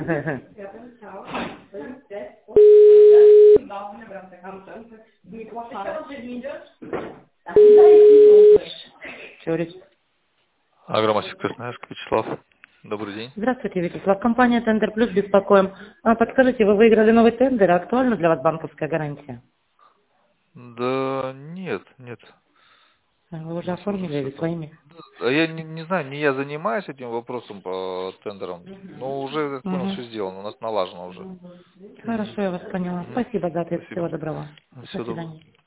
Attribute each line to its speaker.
Speaker 1: Чурич.
Speaker 2: Агромасик Красноярск, Вячеслав. Добрый день.
Speaker 1: Здравствуйте, Вячеслав. Компания Тендер Плюс беспокоим. Подскажите, вы выиграли новый тендер? Актуальна для вас банковская гарантия?
Speaker 2: Да нет, нет.
Speaker 1: Вы уже оформили или своими?
Speaker 2: А я не знаю, не я занимаюсь этим вопросом по тендерам, но уже, как понял, все сделано, у нас налажено уже.
Speaker 1: Хорошо, я вас поняла. Спасибо за ответ.
Speaker 2: Спасибо.
Speaker 1: Всего доброго. До
Speaker 2: Всего доброго.
Speaker 1: свидания.